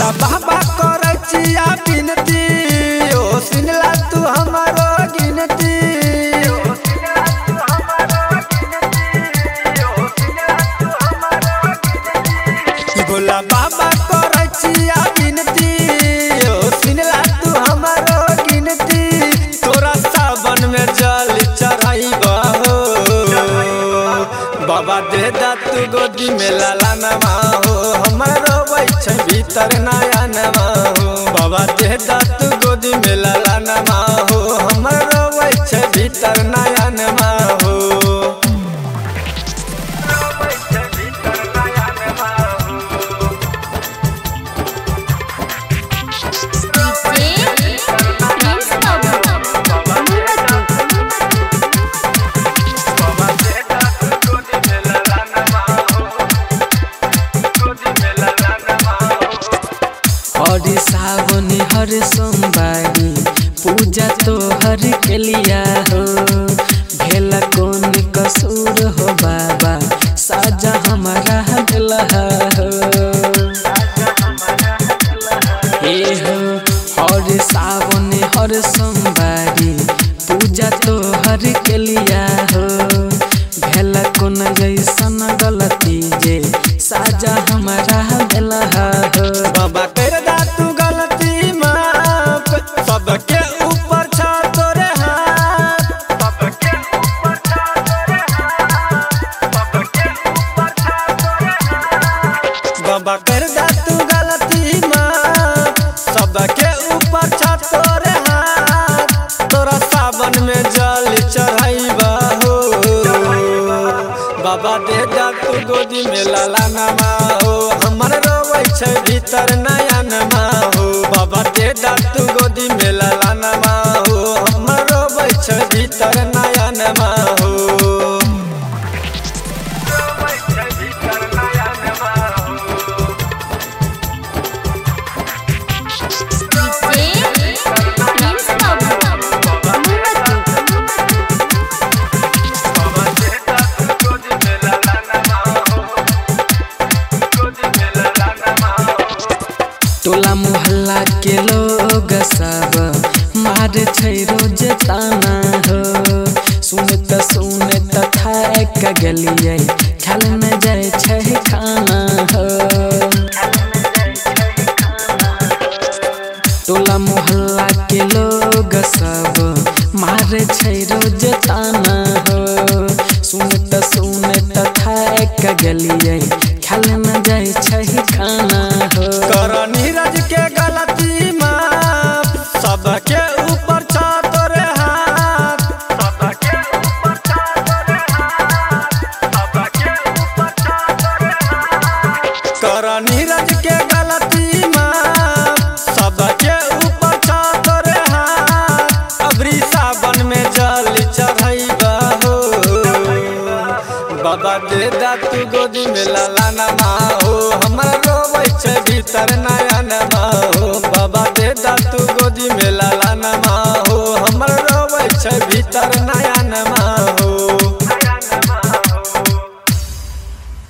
भोला बाबा करे चिया बिनती ओ सुनला तू हमारो गिनती भोला बाबा करे चिया बिनती ओ सुनला तू हमारो गिनती तोरा सावन में जल चढ़ाइबा हो बाबा दे दा तू गोदी में लाला नमा हो हमारो बैठ भीतर नया नमा हो बाबा दे दा तू गोदी में लाला नमा हो हमारो बैठ भीतर नया नमा हो हर सावन हर सोमवारी पूजा तो हर के लिया हो भेला कौन कसूर हो बाबा साजा हमारा दिलहा हो हे हो हर सावन हर सोमवारी पूजा तो हर के लिया हो भेला कौन जैसन गलती जे साजा हमारा दिलहा हो बाबा कर दा तू गलती माफ सबके ऊपर छा तोरे हाथ सबके ऊपर छा तोरे हाथ सबके ऊपर छा तोरे हाथ बाबा कर दा तू गलती माफ सबके ऊपर छा तोरे हाथ तोरा सावन में जल चढ़ाइबा हो बाबा दे दा तू गोदी में लाला नमा हो हमर रोवे छै भीतर नया नमा हो बाबा दे दा तू गोदी में लाला नमा हो हमर रोवे छै भीतर नया नमा हो रोवे छै भीतर नया नमा हो टोला मोहल्ला के लोग सब मार छै रोज ताना हो सुनत थाक गेलिए खाल न जाय छै खाना हो टोला मोहल्ला के लोग सब मार छै रोज ताना हो सुनत थाक गेलिए खाल न जाय छै खाना हो कर नीरज के गलती माफ सबके ऊपर छा तोरे हाथ सबके ऊपर छा तोरे हाथ सबके ऊपर छा तोरे हाथ कर नीरज के गलती माफ सबके ऊपर छा तोरे हाथ अबरी सावन में जल चढ़ाइबा हो बाबा दे दा तू गोदी में लाला नमा हो हमरा रोवे छै भीतर नया नमा हो बाबा दे दा तू गोदी में लाला नमा हो हमरा रोवे छै भीतर नया नमा